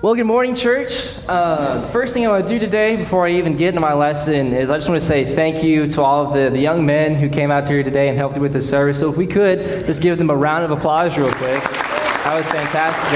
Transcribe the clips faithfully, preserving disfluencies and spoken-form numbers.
Well, good morning, church. Uh, the first thing I want to do today, before I even get into my lesson, is I just want to say thank you to all of the, the young men who came out here today and helped with the service. So if we could, just give them a round of applause real quick. That was fantastic.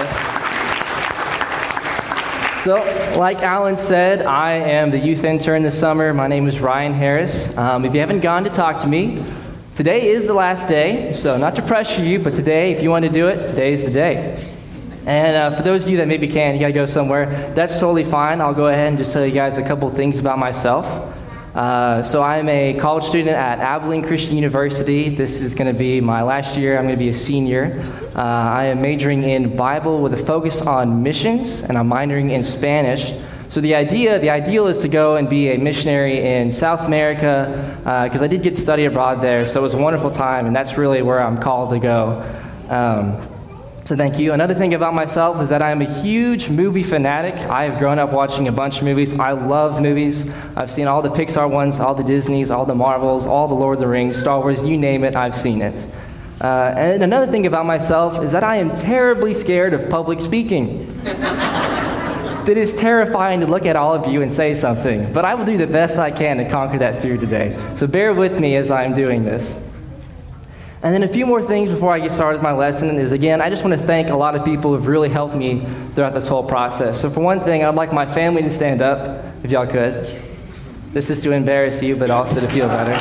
Thank you, guys. So, like Alan said, I am the youth intern this summer. My name is Ryan Harris. Um, if you haven't gone to talk to me, today is the last day. So not to pressure you, but today, if you want to do it, today is the day. And uh, for those of you that maybe can, you got to go somewhere, that's totally fine. I'll go ahead and just tell you guys a couple things about myself. Uh, so I'm a college student at Abilene Christian University. This is going to be my last year. I'm going to be a senior. Uh, I am majoring in Bible with a focus on missions, and I'm minoring in Spanish. So the idea, the ideal is to go and be a missionary in South America, because uh, I did get to study abroad there, so it was a wonderful time, and that's really where I'm called to go. Um, So thank you. Another thing about myself is that I am a huge movie fanatic. I have grown up watching a bunch of movies. I love movies. I've seen all the Pixar ones, all the Disneys, all the Marvels, all the Lord of the Rings, Star Wars, you name it, I've seen it. Uh, and another thing about myself is that I am terribly scared of public speaking. It is terrifying to look at all of you and say something, but I will do the best I can to conquer that fear today. So bear with me as I'm doing this. And then a few more things before I get started with my lesson is, again, I just want to thank a lot of people who have really helped me throughout this whole process. So for one thing, I'd like my family to stand up, if y'all could. This is to embarrass you, but also to feel better.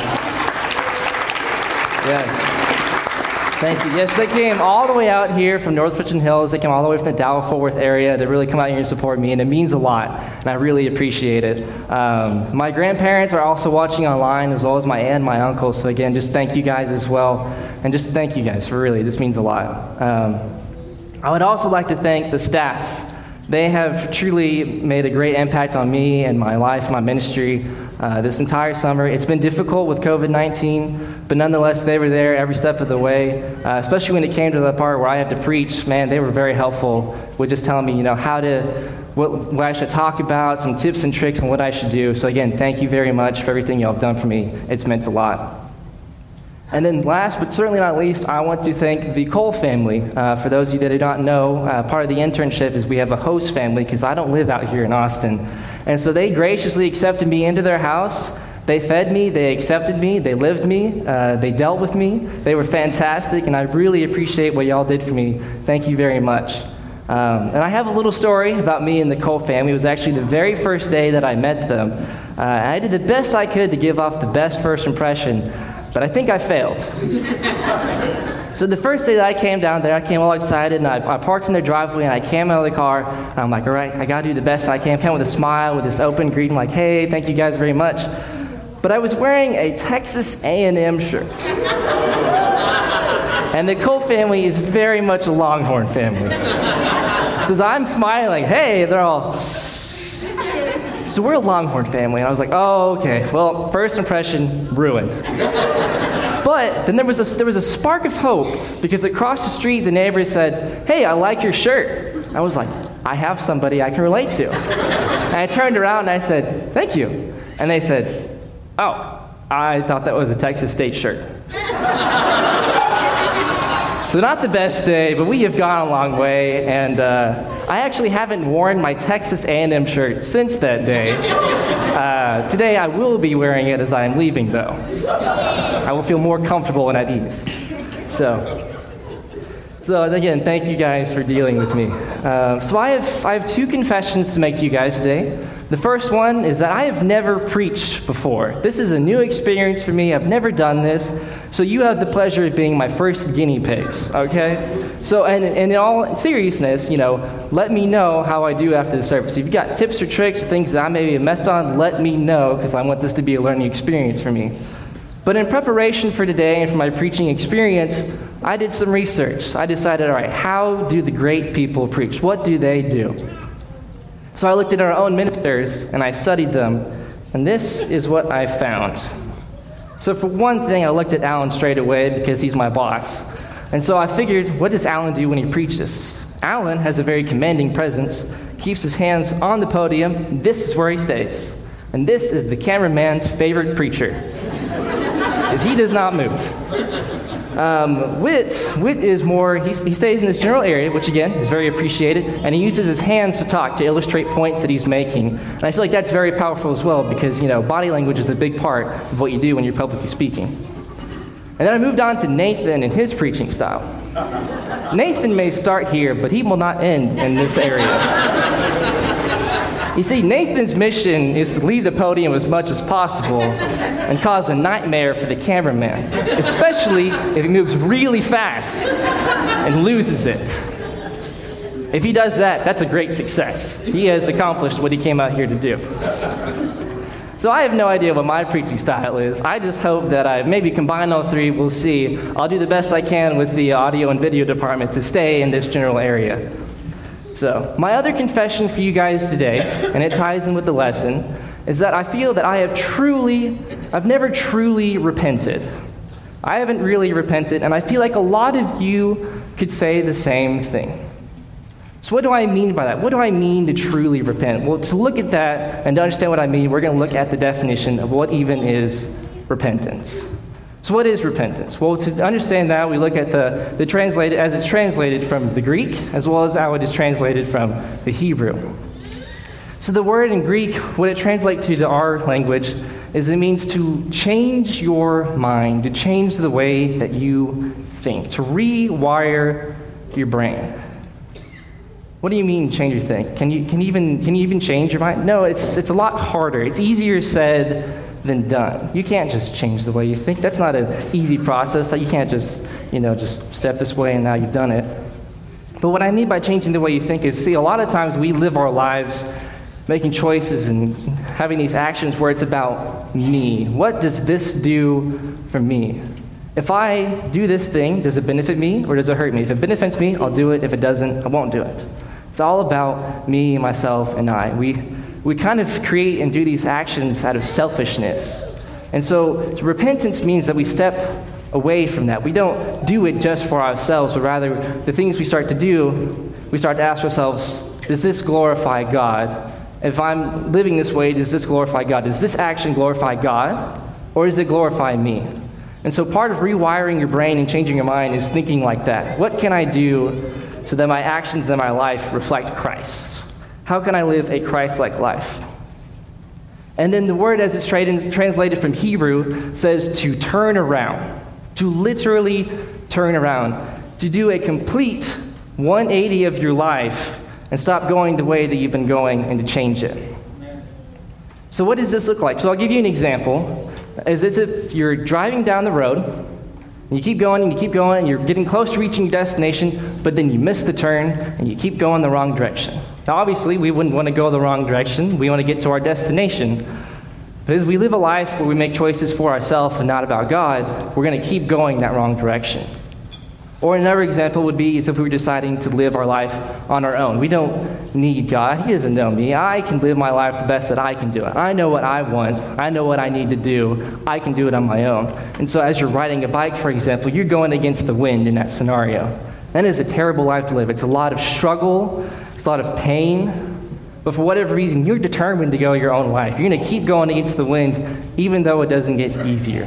Yes. Thank you. Yes, they came all the way out here from North Richland Hills. They came all the way from the Dallas-Fort Worth area to really come out here and support me, and it means a lot, and I really appreciate it. Um, my grandparents are also watching online, as well as my aunt and my uncle, so again, just thank you guys as well, and just thank you guys, for really, this means a lot. Um, I would also like to thank the staff. They have truly made a great impact on me and my life, my ministry, uh, this entire summer. It's been difficult with covid nineteen, but nonetheless, they were there every step of the way, uh, especially when it came to the part where I had to preach. Man, they were very helpful with just telling me, you know, how to, what, what I should talk about, some tips and tricks on what I should do. So again, thank you very much for everything y'all have done for me. It's meant a lot. And then last, but certainly not least, I want to thank the Cole family. Uh, for those of you that do not know, uh, part of the internship is we have a host family, because I don't live out here in Austin. And so they graciously accepted me into their house. They fed me, they accepted me, they lived me, uh, they dealt with me. They were fantastic, and I really appreciate what y'all did for me. Thank you very much. Um, and I have a little story about me and the Cole family. It was actually the very first day that I met them. Uh, I did the best I could to give off the best first impression, but I think I failed. So the first day that I came down there, I came all excited, and I, I parked in their driveway, and I came out of the car, and I'm like, all right, I gotta do the best I can. I came with a smile, with this open greeting, like, hey, thank you guys very much. But I was wearing a Texas A and M shirt. And the Cole family is very much a Longhorn family. So as I'm smiling, hey, they're all, so we're a Longhorn family. And I was like, oh, okay. Well, first impression ruined. But then there was a, there was a spark of hope, because across the street, the neighbor said, hey, I like your shirt. I was like, I have somebody I can relate to. And I turned around and I said, thank you. And they said, oh, I thought that was a Texas State shirt. So not the best day, but we have gone a long way, and uh, I actually haven't worn my Texas A and M shirt since that day. Uh, today I will be wearing it as I am leaving, though. I will feel more comfortable and at ease. So, so again, thank you guys for dealing with me. Uh, so I have I have two confessions to make to you guys today. The first one is that I have never preached before. This is a new experience for me. I've never done this. So you have the pleasure of being my first guinea pigs, okay? So, and, and in all seriousness, you know, let me know how I do after the service. If you've got tips or tricks or things that I maybe have messed on, let me know, because I want this to be a learning experience for me. But in preparation for today and for my preaching experience, I did some research. I decided, all right, how do the great people preach? What do they do? So I looked at our own ministers, and I studied them, and this is what I found. So for one thing, I looked at Alan straight away, because he's my boss. And so I figured, what does Alan do when he preaches? Alan has a very commanding presence, keeps his hands on the podium. This is where he stays. And this is the cameraman's favorite preacher, because he does not move. Um, Whit, Whit is more, he, he stays in this general area, which again is very appreciated, and he uses his hands to talk, to illustrate points that he's making. And I feel like that's very powerful as well because, you know, body language is a big part of what you do when you're publicly speaking. And then I moved on to Nathan and his preaching style. Nathan may start here, but he will not end in this area. You see, Nathan's mission is to leave the podium as much as possible and cause a nightmare for the cameraman, especially if he moves really fast and loses it. If he does that, that's a great success. He has accomplished what he came out here to do. So I have no idea what my preaching style is. I just hope that I maybe combine all three. We'll see. I'll do the best I can with the audio and video department to stay in this general area. So, my other confession for you guys today, and it ties in with the lesson, is that I feel that I have truly, I've never truly repented. I haven't really repented, and I feel like a lot of you could say the same thing. So what do I mean by that? What do I mean to truly repent? Well, to look at that and to understand what I mean, we're going to look at the definition of what even is repentance. So what is repentance? Well, to understand that, we look at the, the translated, as it's translated from the Greek, as well as how it is translated from the Hebrew. So the word in Greek, what it translates to, to our language, is it means to change your mind, to change the way that you think, to rewire your brain. What do you mean change your think? Can you can you even can you even change your mind? No, it's it's a lot harder. It's easier said than done. You can't just change the way you think. That's not an easy process. You can't just, you know, just step this way and now you've done it. But what I mean by changing the way you think is, see, a lot of times we live our lives making choices and having these actions where it's about me. What does this do for me? If I do this thing, does it benefit me or does it hurt me? If it benefits me, I'll do it. If it doesn't, I won't do it. It's all about me, myself, and I. We we kind of create and do these actions out of selfishness. And so repentance means that we step away from that. We don't do it just for ourselves, but rather the things we start to do, we start to ask ourselves, does this glorify God? If I'm living this way, does this glorify God? Does this action glorify God, or does it glorify me? And so part of rewiring your brain and changing your mind is thinking like that. What can I do so that my actions in my life reflect Christ? How can I live a Christ-like life? And then the word as it's tra- translated from Hebrew says to turn around, to literally turn around, to do a complete one eighty of your life and stop going the way that you've been going and to change it. So what does this look like? So I'll give you an example. It's as if you're driving down the road, and you keep going and you keep going, and you're getting close to reaching your destination, but then you miss the turn, and you keep going the wrong direction. Now, obviously, we wouldn't want to go the wrong direction. We want to get to our destination. But as we live a life where we make choices for ourselves and not about God, we're going to keep going that wrong direction. Or another example would be as if we were deciding to live our life on our own. We don't need God. He doesn't know me. I can live my life the best that I can do it. I know what I want. I know what I need to do. I can do it on my own. And so as you're riding a bike, for example, you're going against the wind in that scenario. That is a terrible life to live. It's a lot of struggle. It's a lot of pain. But for whatever reason, you're determined to go your own life. You're going to keep going against the wind, even though it doesn't get easier.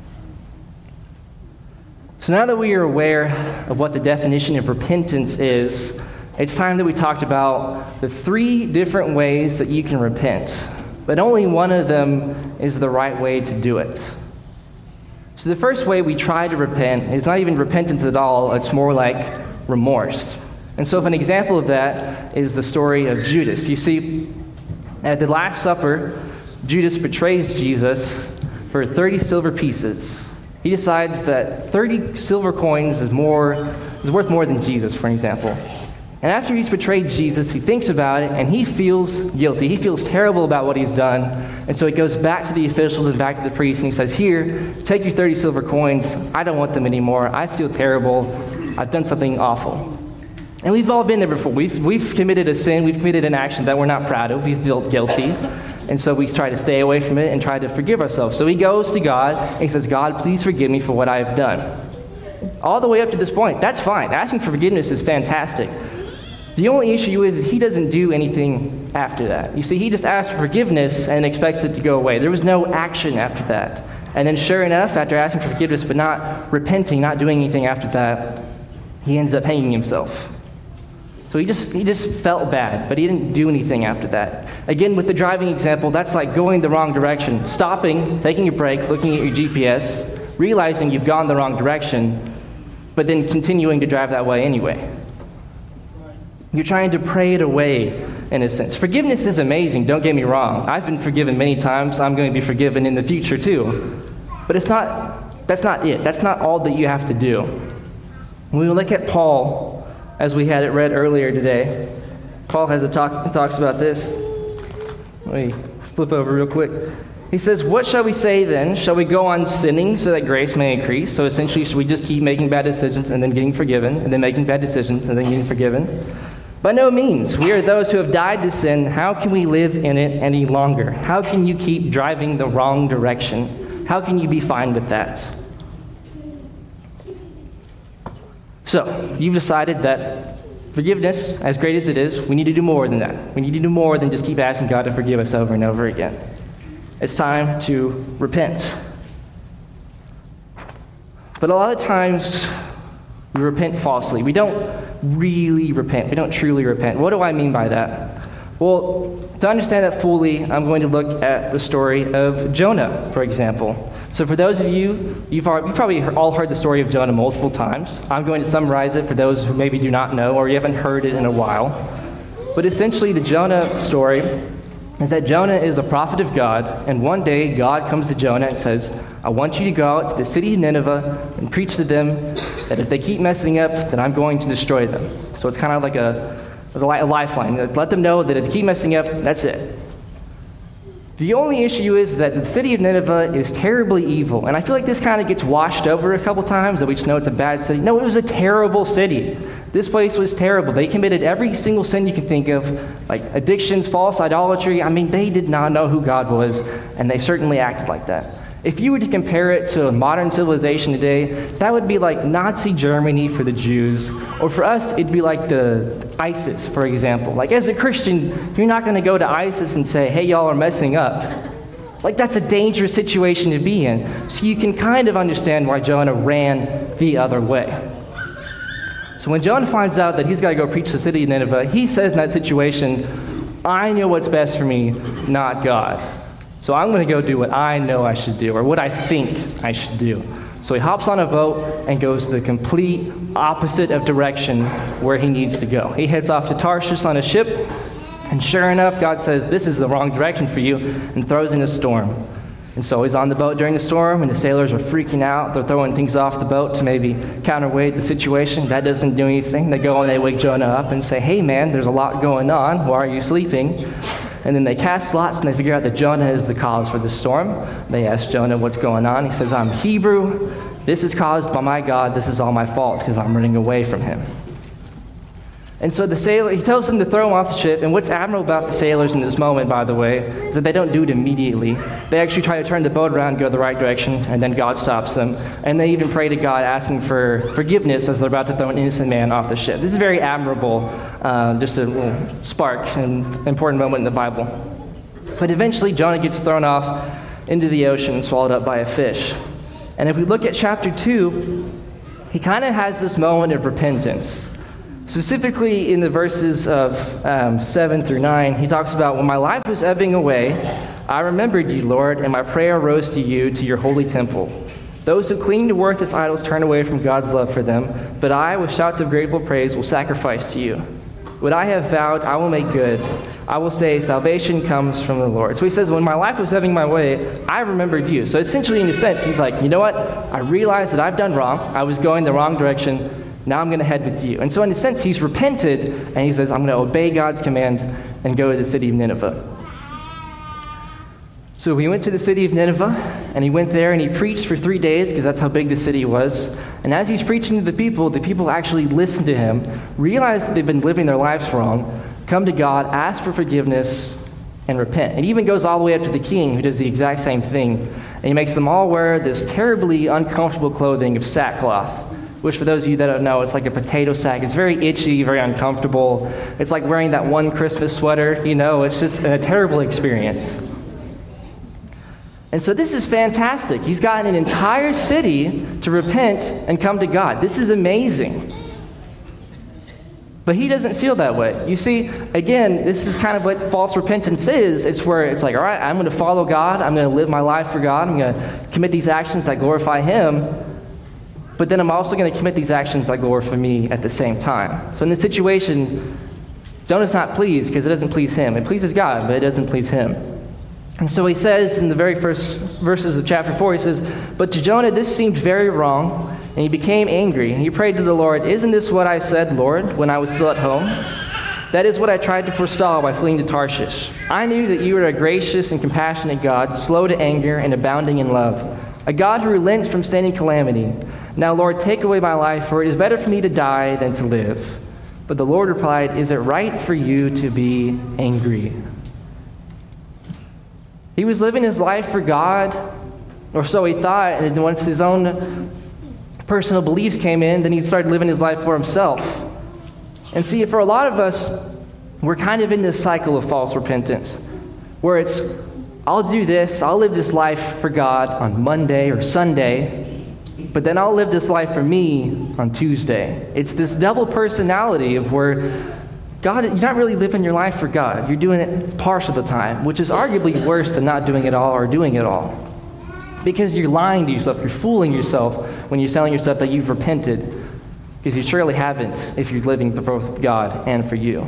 So now that we are aware of what the definition of repentance is, it's time that we talked about the three different ways that you can repent. But only one of them is the right way to do it. So the first way we try to repent is not even repentance at all. It's more like remorse. And so if an example of that is the story of Judas. You see, at the Last Supper, Judas betrays Jesus for thirty silver pieces. He decides that thirty silver coins is more is worth more than Jesus, for example. And after he's betrayed Jesus, he thinks about it, and he feels guilty. He feels terrible about what he's done. And so he goes back to the officials and back to the priest, and he says, here, take your thirty silver coins. I don't want them anymore. I feel terrible. I've done something awful. And we've all been there before. We've, we've committed a sin. We've committed an action that we're not proud of. We feel guilty. And so we try to stay away from it and try to forgive ourselves. So he goes to God, and he says, God, please forgive me for what I have done. All the way up to this point, that's fine. Asking for forgiveness is fantastic. The only issue is he doesn't do anything after that. You see, he just asks for forgiveness and expects it to go away. There was no action after that. And then sure enough, after asking for forgiveness but not repenting, not doing anything after that, he ends up hanging himself. So he just he just felt bad, but he didn't do anything after that. Again, with the driving example, that's like going the wrong direction, stopping, taking a break, looking at your G P S, realizing you've gone the wrong direction, but then continuing to drive that way anyway. You're trying to pray it away, in a sense. Forgiveness is amazing, don't get me wrong. I've been forgiven many times. I'm going to be forgiven in the future too. But it's not, that's not it. That's not all that you have to do. When we look at Paul, as we had it read earlier today, Paul has a talk, talks about this. Let me flip over real quick. He says, what shall we say then? Shall we go on sinning so that grace may increase? So essentially, should we just keep making bad decisions and then getting forgiven, and then making bad decisions and then getting forgiven? By no means. We are those who have died to sin. How can we live in it any longer? How can you keep driving the wrong direction? How can you be fine with that? So, you've decided that forgiveness, as great as it is, we need to do more than that. We need to do more than just keep asking God to forgive us over and over again. It's time to repent. But a lot of times, we repent falsely. We don't really repent. We don't truly repent. What do I mean by that? Well, to understand that fully, I'm going to look at the story of Jonah, for example. So for those of you, you've, you've probably all heard the story of Jonah multiple times. I'm going to summarize it for those who maybe do not know or you haven't heard it in a while. But essentially, the Jonah story is that Jonah is a prophet of God, and one day God comes to Jonah and says, I want you to go out to the city of Nineveh and preach to them that if they keep messing up, then I'm going to destroy them. So it's kind of like a, a lifeline. Let them know that if they keep messing up, that's it. The only issue is that the city of Nineveh is terribly evil. And I feel like this kind of gets washed over a couple times, that we just know it's a bad city. No, it was a terrible city. This place was terrible. They committed every single sin you can think of, like addictions, false idolatry. I mean, they did not know who God was, and they certainly acted like that. If you were to compare it to modern civilization today, that would be like Nazi Germany for the Jews, or for us, it'd be like the ISIS, for example. Like as a Christian, you're not going to go to ISIS and say, hey, y'all are messing up. Like that's a dangerous situation to be in. So you can kind of understand why Jonah ran the other way. So when Jonah finds out that he's got to go preach to the city of Nineveh, he says in that situation, I know what's best for me, not God. So I'm going to go do what I know I should do, or what I think I should do. So he hops on a boat and goes the complete opposite of direction where he needs to go. He heads off to Tarshish on a ship, and sure enough, God says, this is the wrong direction for you, and throws in a storm. And so he's on the boat during the storm, and the sailors are freaking out. They're throwing things off the boat to maybe counterweight the situation. That doesn't do anything. They go and they wake Jonah up and say, hey man, there's a lot going on. Why are you sleeping? And then they cast lots, and they figure out that Jonah is the cause for the storm. They ask Jonah what's going on. He says, I'm Hebrew. This is caused by my God. This is all my fault because I'm running away from him. And so the sailor, he tells them to throw him off the ship. And what's admirable about the sailors in this moment, by the way, is that they don't do it immediately. They actually try to turn the boat around, go the right direction, and then God stops them. And they even pray to God, asking for forgiveness as they're about to throw an innocent man off the ship. This is very admirable, uh, just a little spark, an important moment in the Bible. But eventually, Jonah gets thrown off into the ocean and swallowed up by a fish. And if we look at chapter two, he kind of has this moment of repentance. Specifically in the verses of um, seven through nine, he talks about, when my life was ebbing away, I remembered you, Lord, and my prayer rose to you, to your holy temple. Those who cling to worthless idols turn away from God's love for them, but I, with shouts of grateful praise, will sacrifice to you. What I have vowed, I will make good. I will say, salvation comes from the Lord. So he says, when my life was ebbing my way, I remembered you. So essentially, in a sense, he's like, you know what? I realized that I've done wrong. I was going the wrong direction. Now I'm going to head with you. And so in a sense, he's repented, and he says, I'm going to obey God's commands and go to the city of Nineveh. So he went to the city of Nineveh, and he went there, and he preached for three days, because that's how big the city was. And as he's preaching to the people, the people actually listen to him, realize that they've been living their lives wrong, come to God, ask for forgiveness, and repent. It even goes all the way up to the king, who does the exact same thing. And he makes them all wear this terribly uncomfortable clothing of sackcloth, which for those of you that don't know, it's like a potato sack. It's very itchy, very uncomfortable. It's like wearing that one Christmas sweater, you know, it's just a terrible experience. And so this is fantastic. He's gotten an entire city to repent and come to God. This is amazing. But he doesn't feel that way. You see, again, this is kind of what false repentance is. It's where it's like, all right, I'm going to follow God. I'm going to live my life for God. I'm going to commit these actions that glorify him. But then I'm also going to commit these actions that glorify me at the same time. So in this situation, Jonah's not pleased because it doesn't please him. It pleases God, but it doesn't please him. And so he says in the very first verses of chapter four, he says, "But to Jonah this seemed very wrong, and he became angry, and he prayed to the Lord, 'Isn't this what I said, Lord, when I was still at home? That is what I tried to forestall by fleeing to Tarshish. I knew that you were a gracious and compassionate God, slow to anger and abounding in love, a God who relents from sending calamity. Now, Lord, take away my life, for it is better for me to die than to live.' But the Lord replied, 'Is it right for you to be angry?'" He was living his life for God, or so he thought, and once his own personal beliefs came in, then he started living his life for himself. And see, for a lot of us, we're kind of in this cycle of false repentance, where it's, I'll do this, I'll live this life for God on Monday or Sunday, but then I'll live this life for me on Tuesday. It's this double personality of where God, you're not really living your life for God. You're doing it part of the time, which is arguably worse than not doing it all or doing it all. Because you're lying to yourself, you're fooling yourself when you're telling yourself that you've repented, because you surely haven't if you're living before God and for you.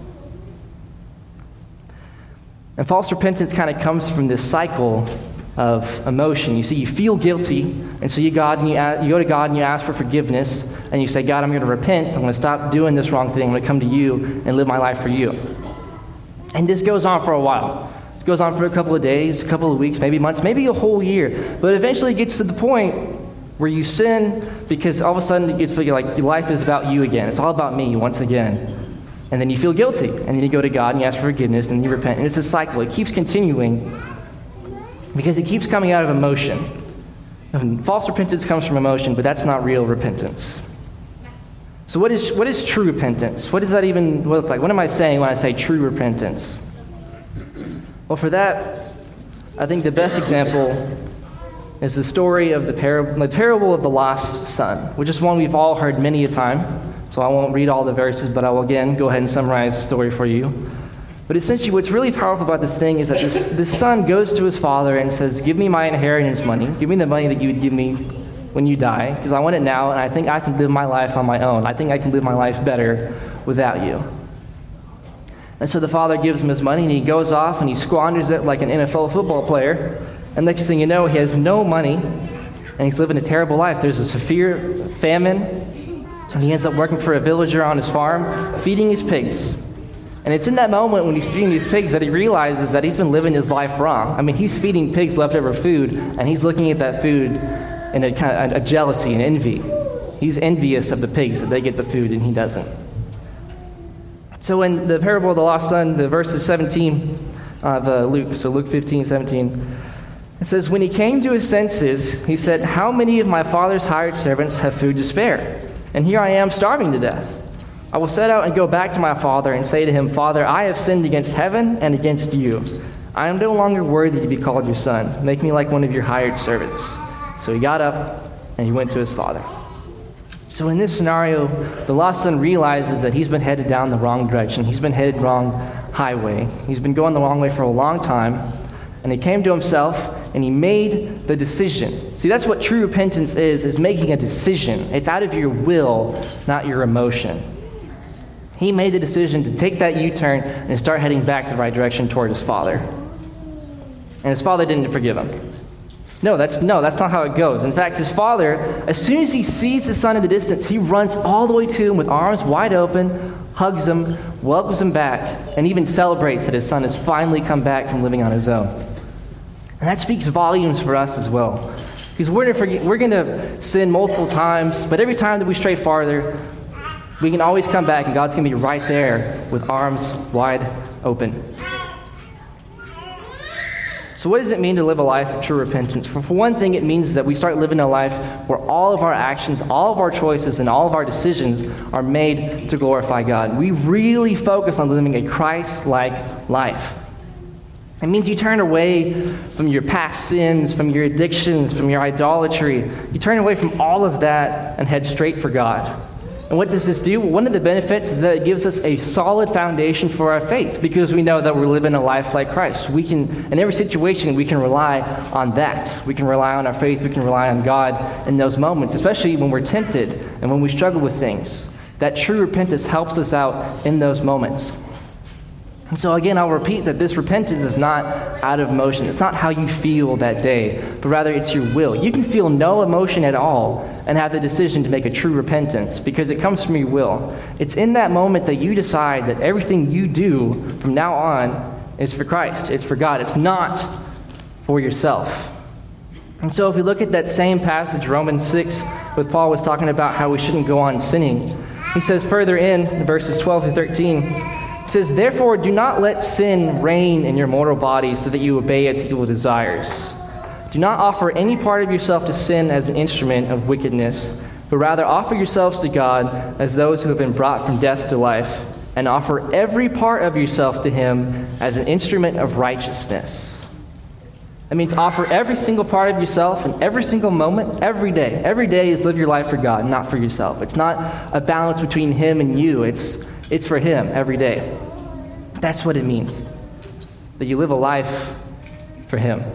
And false repentance kind of comes from this cycle of emotion. You see, you feel guilty, and so you, God, and you, ask, you go to God and you ask for forgiveness, and you say, "God, I'm going to repent. I'm going to stop doing this wrong thing. I'm going to come to you and live my life for you." And this goes on for a while. It goes on for a couple of days, a couple of weeks, maybe months, maybe a whole year. But eventually it gets to the point where you sin because all of a sudden it gets like your life is about you again. It's all about me once again. And then you feel guilty, and then you go to God and you ask for forgiveness, and you repent. And it's a cycle. It keeps continuing because it keeps coming out of emotion. And false repentance comes from emotion, but that's not real repentance. So what is what is true repentance? What does that even look like? What am I saying when I say true repentance? Well, for that, I think the best example is the story of the, par- the parable of the lost son, which is one we've all heard many a time. So I won't read all the verses, but I will again go ahead and summarize the story for you. But essentially what's really powerful about this thing is that this, this son goes to his father and says, "Give me my inheritance money. Give me the money that you would give me when you die, because I want it now, and I think I can live my life on my own. I think I can live my life better without you." And so the father gives him his money, and he goes off and he squanders it like an N F L football player. And next thing you know, he has no money, and he's living a terrible life. There's a severe famine, and he ends up working for a villager on his farm, feeding his pigs. And it's in that moment when he's feeding these pigs that he realizes that he's been living his life wrong. I mean, he's feeding pigs leftover food, and he's looking at that food in a kind of a jealousy and envy. He's envious of the pigs that they get the food and he doesn't. So in the parable of the lost son, the verses seventeen of uh, Luke, so Luke fifteen, seventeen, it says, "When he came to his senses, he said, 'How many of my father's hired servants have food to spare? And here I am starving to death. I will set out and go back to my father and say to him, Father, I have sinned against heaven and against you. I am no longer worthy to be called your son. Make me like one of your hired servants.' So he got up and he went to his father." So in this scenario, the lost son realizes that he's been headed down the wrong direction. He's been headed wrong highway. He's been going the wrong way for a long time. And he came to himself and he made the decision. See, that's what true repentance is, is making a decision. It's out of your will, not your emotion. He made the decision to take that U-turn and start heading back the right direction toward his father. And his father didn't forgive him. No, that's no, that's not how it goes. In fact, his father, as soon as he sees his son in the distance, he runs all the way to him with arms wide open, hugs him, welcomes him back, and even celebrates that his son has finally come back from living on his own. And that speaks volumes for us as well. Because we're going to forget, we're going to sin multiple times, but every time that we stray farther, we can always come back, and God's going to be right there with arms wide open. So what does it mean to live a life of true repentance? For, for one thing, it means that we start living a life where all of our actions, all of our choices, and all of our decisions are made to glorify God. We really focus on living a Christ-like life. It means you turn away from your past sins, from your addictions, from your idolatry. You turn away from all of that and head straight for God. And what does this do? Well, one of the benefits is that it gives us a solid foundation for our faith, because we know that we're living a life like Christ. We can, in every situation, we can rely on that. We can rely on our faith. We can rely on God in those moments, especially when we're tempted and when we struggle with things. That true repentance helps us out in those moments. And so again, I'll repeat that this repentance is not out of emotion. It's not how you feel that day, but rather it's your will. You can feel no emotion at all and have the decision to make a true repentance because it comes from your will. It's in that moment that you decide that everything you do from now on is for Christ. It's for God. It's not for yourself. And so if we look at that same passage, Romans six, where Paul was talking about how we shouldn't go on sinning, he says further in verses twelve to thirteen, it says, "Therefore do not let sin reign in your mortal body so that you obey its evil desires. Do not offer any part of yourself to sin as an instrument of wickedness, but rather offer yourselves to God as those who have been brought from death to life, and offer every part of yourself to him as an instrument of righteousness." That means offer every single part of yourself in every single moment, every day. Every day is live your life for God, not for yourself. It's not a balance between him and you. It's It's for him every day. That's what it means, that you live a life for him.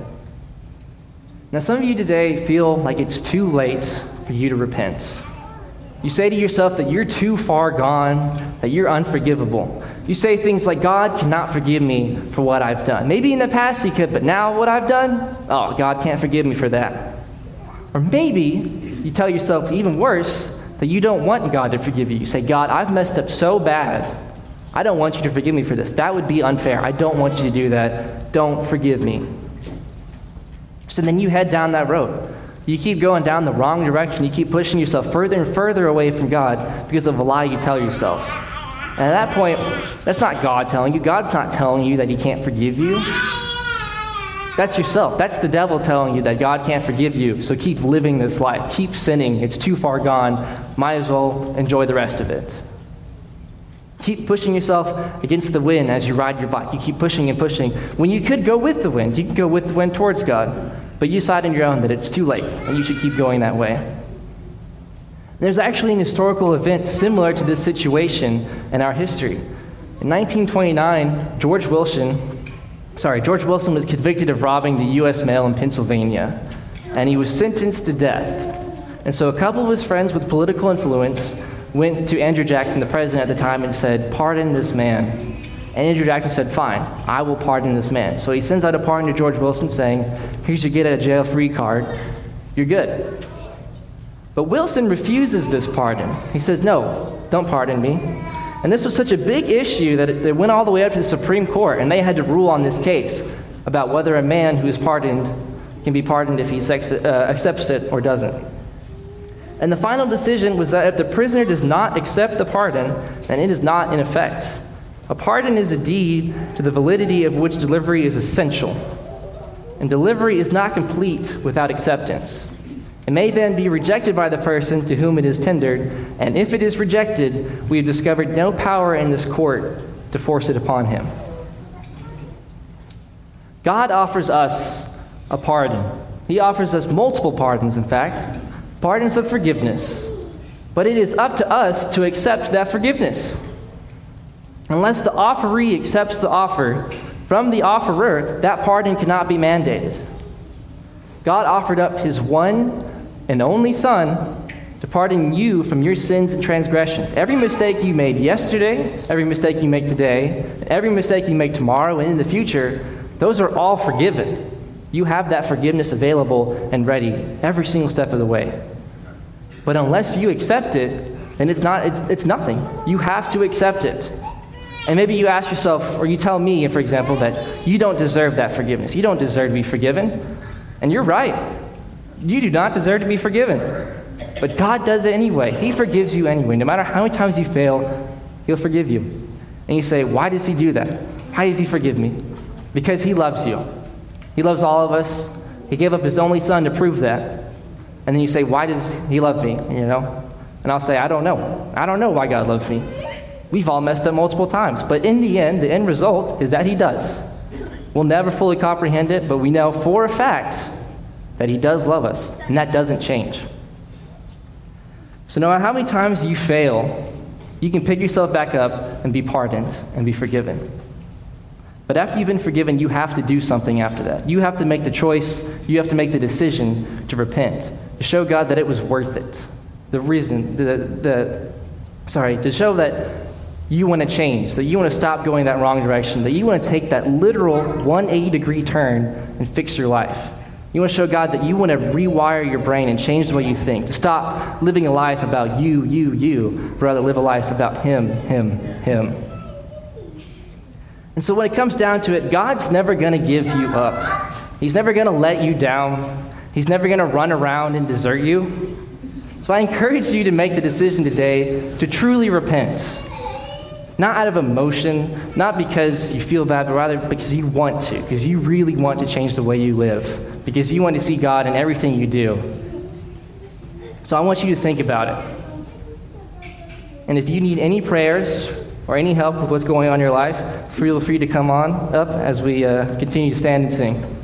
Now, some of you today feel like it's too late for you to repent. You say to yourself that you're too far gone, that you're unforgivable. You say things like, God cannot forgive me for what I've done. Maybe in the past he could, but now what I've done? Oh, God can't forgive me for that. Or maybe you tell yourself even worse, that you don't want God to forgive you. You say, God, I've messed up so bad. I don't want you to forgive me for this. That would be unfair. I don't want you to do that. Don't forgive me. So then you head down that road. You keep going down the wrong direction. You keep pushing yourself further and further away from God because of a lie you tell yourself. And at that point, that's not God telling you. God's not telling you that he can't forgive you. That's yourself. That's the devil telling you that God can't forgive you, so keep living this life. Keep sinning. It's too far gone. Might as well enjoy the rest of it. Keep pushing yourself against the wind as you ride your bike. You keep pushing and pushing. When you could go with the wind, you can go with the wind towards God, but you decide on your own that it's too late, and you should keep going that way. There's actually an historical event similar to this situation in our history. In nineteen twenty-nine, George Wilson Sorry, George Wilson was convicted of robbing the U S mail in Pennsylvania, and he was sentenced to death. And so a couple of his friends with political influence went to Andrew Jackson, the president at the time, and said, "Pardon this man." And Andrew Jackson said, "Fine, I will pardon this man." So he sends out a pardon to George Wilson saying, "Here's your get out of jail free card. You're good." But Wilson refuses this pardon. He says, "No, don't pardon me." And this was such a big issue that it, it went all the way up to the Supreme Court, and they had to rule on this case about whether a man who is pardoned can be pardoned if he sex, uh, accepts it or doesn't. And the final decision was that if the prisoner does not accept the pardon, then it is not in effect. A pardon is a deed to the validity of which delivery is essential, and delivery is not complete without acceptance. It may then be rejected by the person to whom it is tendered, and if it is rejected, we have discovered no power in this court to force it upon him. God offers us a pardon. He offers us multiple pardons, in fact, pardons of forgiveness. But it is up to us to accept that forgiveness. Unless the offeree accepts the offer from the offerer, that pardon cannot be mandated. God offered up his one and only Son to pardon you from your sins and transgressions. Every mistake you made yesterday, every mistake you make today, every mistake you make tomorrow and in the future, those are all forgiven. You have that forgiveness available and ready every single step of the way. But unless you accept it, then it's not it's, it's nothing. You have to accept it. And maybe you ask yourself, or you tell me, for example, that you don't deserve that forgiveness. You don't deserve to be forgiven. And you're right. You do not deserve to be forgiven. But God does it anyway. He forgives you anyway. No matter how many times you fail, he'll forgive you. And you say, why does he do that? Why does he forgive me? Because he loves you. He loves all of us. He gave up his only Son to prove that. And then you say, why does he love me? You know? And I'll say, I don't know. I don't know why God loves me. We've all messed up multiple times. But in the end, the end result is that he does. We'll never fully comprehend it, but we know for a fact that he does love us, and that doesn't change. So no matter how many times you fail, you can pick yourself back up and be pardoned and be forgiven. But after you've been forgiven, you have to do something after that. You have to make the choice, you have to make the decision to repent, to show God that it was worth it. The reason, the, the sorry, to show that you want to change, that you want to stop going that wrong direction, that you want to take that literal one hundred eighty degree turn and fix your life. You want to show God that you want to rewire your brain and change the way you think, to stop living a life about you, you, you, but rather live a life about him, him, him. And so when it comes down to it, God's never going to give you up. He's never going to let you down. He's never going to run around and desert you. So I encourage you to make the decision today to truly repent. Not out of emotion, not because you feel bad, but rather because you want to, because you really want to change the way you live, because you want to see God in everything you do. So I want you to think about it. And if you need any prayers or any help with what's going on in your life, feel free to come on up as we uh, continue to stand and sing.